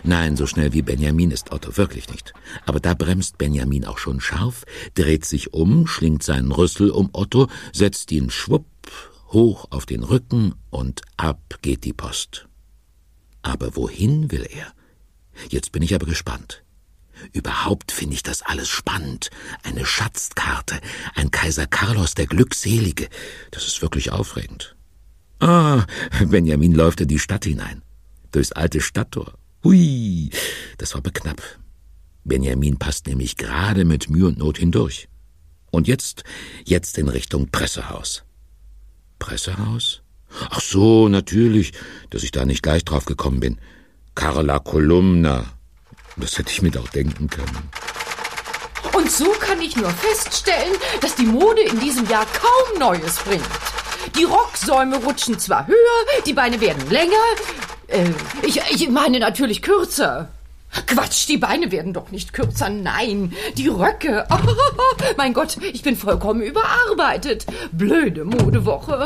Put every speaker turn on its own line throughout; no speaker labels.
Nein, so schnell wie Benjamin ist Otto wirklich nicht. Aber da bremst Benjamin auch schon scharf, dreht sich um, schlingt seinen Rüssel um Otto, setzt ihn schwupp hoch auf den Rücken und ab geht die Post. Aber wohin will er? Jetzt bin ich aber gespannt. Überhaupt finde ich das alles spannend. Eine Schatzkarte, ein Kaiser Carlos der Glückselige. Das ist wirklich aufregend. Ah, Benjamin läuft in die Stadt hinein. Durchs alte Stadttor. Hui, das war aber knapp. Benjamin passt nämlich gerade mit Mühe und Not hindurch. Und jetzt in Richtung Pressehaus. Pressehaus? Ach so, natürlich, dass ich da nicht gleich drauf gekommen bin. Carla Kolumna. Das hätte ich mir doch denken können.
Und so kann ich nur feststellen, dass die Mode in diesem Jahr kaum Neues bringt. Die Rocksäume rutschen zwar höher, die Beine werden länger. Ich meine natürlich kürzer. Quatsch, die Beine werden doch nicht kürzer, nein, die Röcke. Oh, mein Gott, ich bin vollkommen überarbeitet. Blöde Modewoche.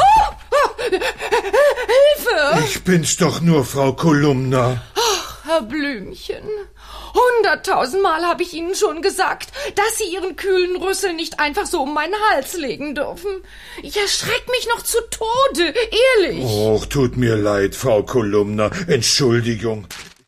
Hilfe!
Ich bin's doch nur, Frau Kolumna.
Ach, Herr Blümchen, 100.000 Mal habe ich Ihnen schon gesagt, dass Sie Ihren kühlen Rüssel nicht einfach so um meinen Hals legen dürfen. Ich erschreck mich noch zu Tode, ehrlich.
Och, tut mir leid, Frau Kolumna. Entschuldigung.